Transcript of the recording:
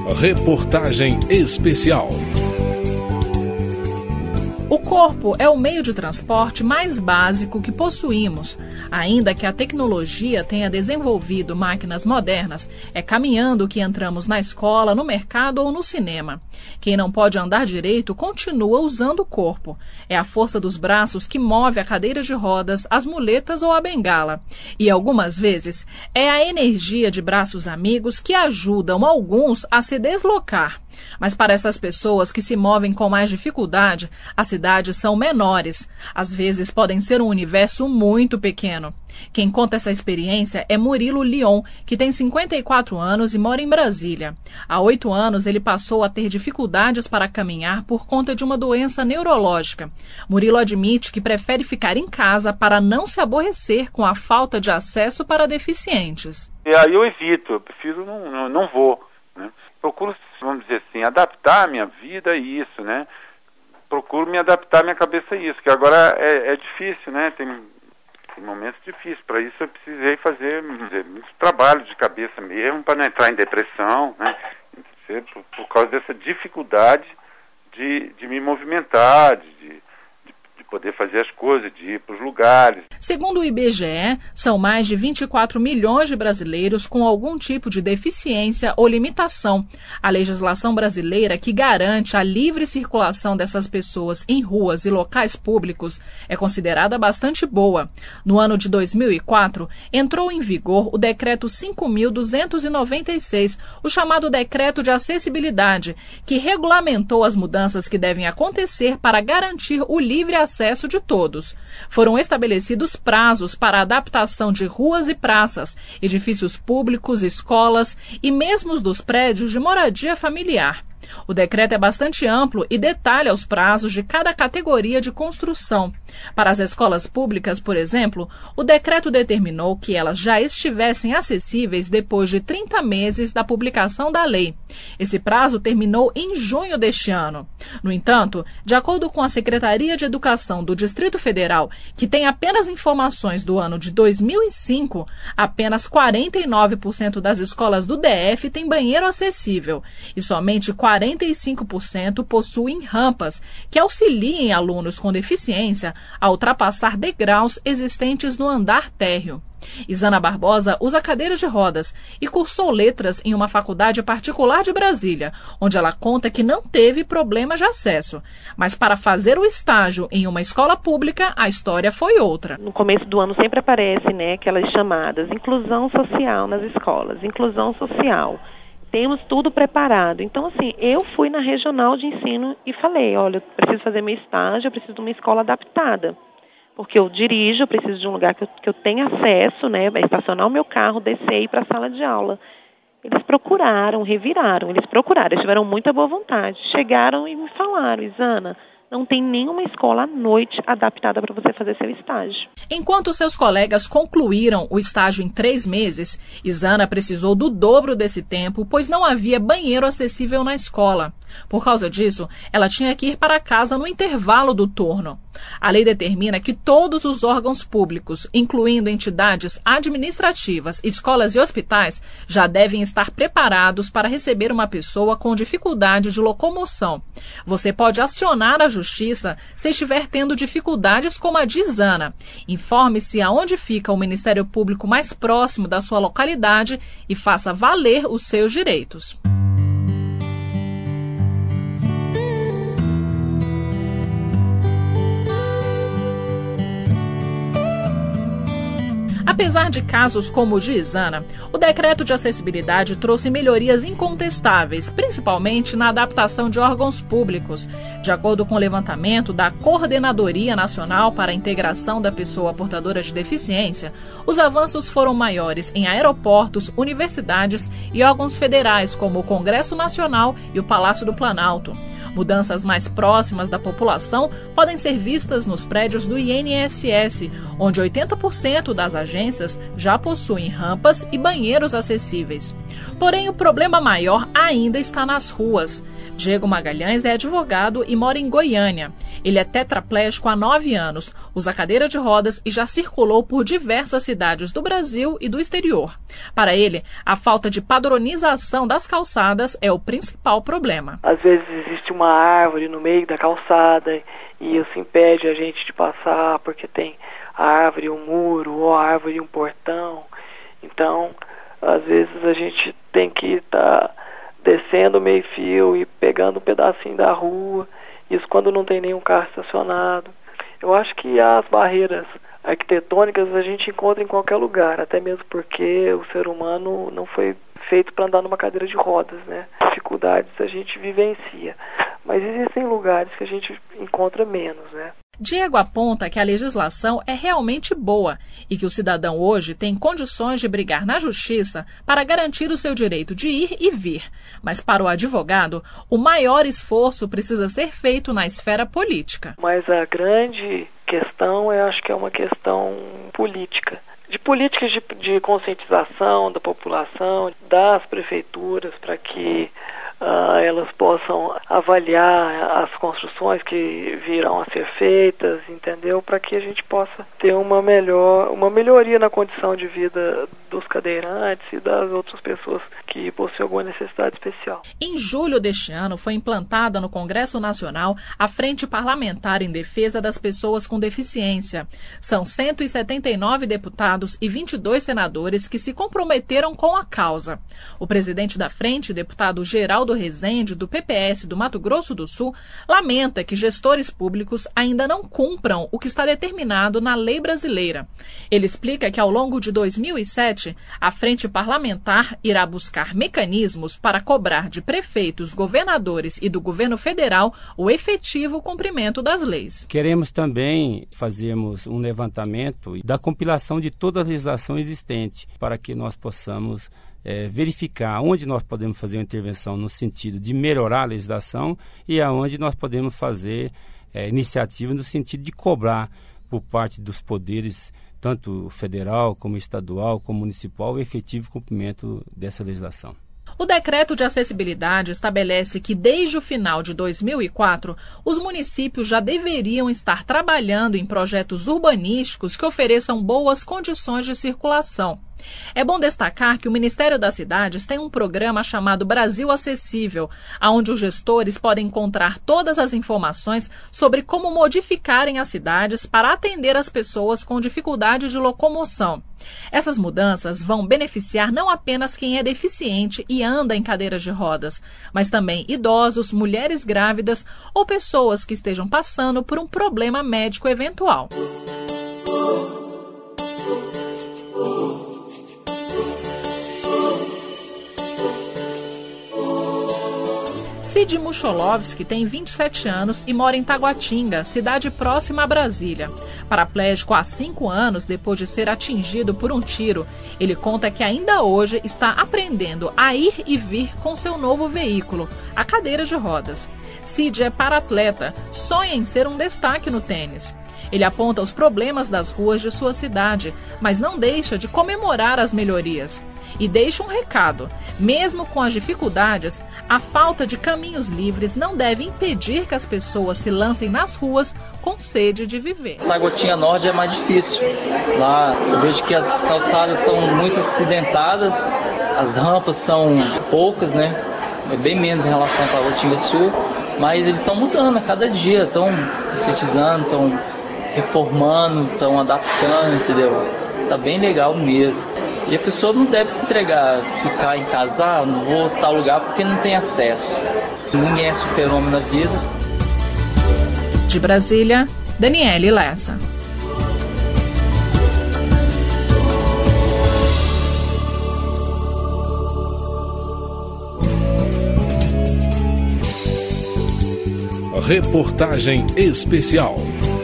Reportagem especial. O corpo é o meio de transporte mais básico que possuímos. Ainda que a tecnologia tenha desenvolvido máquinas modernas, é caminhando que entramos na escola, no mercado ou no cinema. Quem não pode andar direito continua usando o corpo. É a força dos braços que move a cadeira de rodas, as muletas ou a bengala. E algumas vezes é a energia de braços amigos que ajudam alguns a se deslocar. Mas para essas pessoas que se movem com mais dificuldade, as cidades são menores. Às vezes podem ser um universo muito pequeno. Quem conta essa experiência é Murilo Lyon, que tem 54 anos e mora em Brasília. Há 8 anos ele passou a ter dificuldades para caminhar por conta de uma doença neurológica. Murilo admite que prefere ficar em casa para não se aborrecer com a falta de acesso para deficientes. E aí eu evito, eu prefiro não vou, né? Procuro, vamos dizer assim, adaptar a minha vida a isso, né? Procuro me adaptar a minha cabeça a isso, que agora é difícil, né? Tem momentos difíceis. Para isso eu precisei fazer muito trabalho de cabeça mesmo, para não entrar em depressão, né? Por causa dessa dificuldade de me movimentar, de poder fazer as coisas, de ir para os lugares. Segundo o IBGE, são mais de 24 milhões de brasileiros com algum tipo de deficiência ou limitação. A legislação brasileira, que garante a livre circulação dessas pessoas em ruas e locais públicos, é considerada bastante boa. No ano de 2004, entrou em vigor o Decreto 5.296, o chamado Decreto de Acessibilidade, que regulamentou as mudanças que devem acontecer para garantir o livre acesso de todos. Foram estabelecidos prazos para a adaptação de ruas e praças, edifícios públicos, escolas e mesmo os dos prédios de moradia familiar. O decreto é bastante amplo e detalha os prazos de cada categoria de construção. Para as escolas públicas, por exemplo, o decreto determinou que elas já estivessem acessíveis depois de 30 meses da publicação da lei. Esse prazo terminou em junho deste ano. No entanto, de acordo com a Secretaria de Educação do Distrito Federal, que tem apenas informações do ano de 2005, apenas 49% das escolas do DF têm banheiro acessível e somente 45% possuem rampas que auxiliem alunos com deficiência a ultrapassar degraus existentes no andar térreo. Isana Barbosa usa cadeiras de rodas e cursou letras em uma faculdade particular de Brasília, onde ela conta que não teve problemas de acesso. Mas para fazer o estágio em uma escola pública, a história foi outra. No começo do ano sempre aparece, aquelas chamadas inclusão social nas escolas, inclusão social. Temos tudo preparado. Então, assim, eu fui na regional de ensino e falei, olha, eu preciso fazer meu estágio, eu preciso de uma escola adaptada. Porque eu dirijo, eu preciso de um lugar que eu tenha acesso, estacionar o meu carro, descer e ir para a sala de aula. Eles procuraram, reviraram, eles tiveram muita boa vontade. Chegaram e me falaram, Isana, não tem nenhuma escola à noite adaptada para você fazer seu estágio. Enquanto seus colegas concluíram o estágio em 3 meses, Isana precisou do dobro desse tempo, pois não havia banheiro acessível na escola. Por causa disso, ela tinha que ir para casa no intervalo do turno. A lei determina que todos os órgãos públicos, incluindo entidades administrativas, escolas e hospitais, já devem estar preparados para receber uma pessoa com dificuldade de locomoção. Você pode acionar a Justiça se estiver tendo dificuldades como a de Isana. Informe-se aonde fica o Ministério Público mais próximo da sua localidade e faça valer os seus direitos. Apesar de casos como o de Isana, o decreto de acessibilidade trouxe melhorias incontestáveis, principalmente na adaptação de órgãos públicos. De acordo com o levantamento da Coordenadoria Nacional para a Integração da Pessoa Portadora de Deficiência, os avanços foram maiores em aeroportos, universidades e órgãos federais, como o Congresso Nacional e o Palácio do Planalto. Mudanças mais próximas da população podem ser vistas nos prédios do INSS, onde 80% das agências já possuem rampas e banheiros acessíveis. Porém, o problema maior ainda está nas ruas. Diego Magalhães é advogado e mora em Goiânia. Ele é tetraplégico há 9 anos, usa cadeira de rodas e já circulou por diversas cidades do Brasil e do exterior. Para ele, a falta de padronização das calçadas é o principal problema. Às vezes existe uma árvore no meio da calçada e isso impede a gente de passar porque tem a árvore e um muro, ou a árvore e um portão. Então, às vezes a gente tem que estar descendo meio fio e pegando um pedacinho da rua, isso quando não tem nenhum carro estacionado. Eu acho que as barreiras arquitetônicas a gente encontra em qualquer lugar, até mesmo porque o ser humano não foi feito para andar numa cadeira de rodas, né? Dificuldades a gente vivencia, mas existem lugares que a gente encontra menos, né? Diego aponta que a legislação é realmente boa e que o cidadão hoje tem condições de brigar na justiça para garantir o seu direito de ir e vir. Mas para o advogado, o maior esforço precisa ser feito na esfera política. Mas a grande questão, eu acho que é uma questão política. De políticas de conscientização da população, das prefeituras, para que elas possam avaliar as construções que virão a ser feitas, entendeu? Para que a gente possa ter uma melhoria na condição de vida dos cadeirantes e das outras pessoas que possuem alguma necessidade especial. Em julho deste ano, foi implantada no Congresso Nacional a Frente Parlamentar em Defesa das Pessoas com Deficiência. São 179 deputados e 22 senadores que se comprometeram com a causa. O presidente da frente, deputado Geraldo Rezende, do PPS do Mato Grosso do Sul, lamenta que gestores públicos ainda não cumpram o que está determinado na lei brasileira. Ele explica que ao longo de 2007, a Frente Parlamentar irá buscar mecanismos para cobrar de prefeitos, governadores e do governo federal o efetivo cumprimento das leis. Queremos também fazermos um levantamento da compilação de toda a legislação existente para que nós possamos verificar onde nós podemos fazer uma intervenção no sentido de melhorar a legislação e aonde nós podemos fazer iniciativa no sentido de cobrar por parte dos poderes, tanto federal como estadual como municipal, o efetivo cumprimento dessa legislação. O Decreto de Acessibilidade estabelece que, desde o final de 2004, os municípios já deveriam estar trabalhando em projetos urbanísticos que ofereçam boas condições de circulação. É bom destacar que o Ministério das Cidades tem um programa chamado Brasil Acessível, onde os gestores podem encontrar todas as informações sobre como modificarem as cidades para atender as pessoas com dificuldade de locomoção. Essas mudanças vão beneficiar não apenas quem é deficiente e anda em cadeiras de rodas, mas também idosos, mulheres grávidas ou pessoas que estejam passando por um problema médico eventual. Cid Mucholovski tem 27 anos e mora em Taguatinga, cidade próxima a Brasília. Paraplégico há 5 anos depois de ser atingido por um tiro, ele conta que ainda hoje está aprendendo a ir e vir com seu novo veículo, a cadeira de rodas. Cid é paratleta, sonha em ser um destaque no tênis. Ele aponta os problemas das ruas de sua cidade, mas não deixa de comemorar as melhorias. E deixa um recado: mesmo com as dificuldades, a falta de caminhos livres não deve impedir que as pessoas se lancem nas ruas com sede de viver. Na Gotinha Norte é mais difícil. Lá eu vejo que as calçadas são muito acidentadas, as rampas são poucas, né? É bem menos em relação à Gotinha Sul, mas eles estão mudando a cada dia, estão sintetizando, estão reformando, estão adaptando, entendeu? Tá bem legal mesmo. E a pessoa não deve se entregar, ficar em casa, não vou a tal lugar porque não tem acesso. Ninguém é super-homem na vida. De Brasília, Daniele Lessa. Reportagem especial.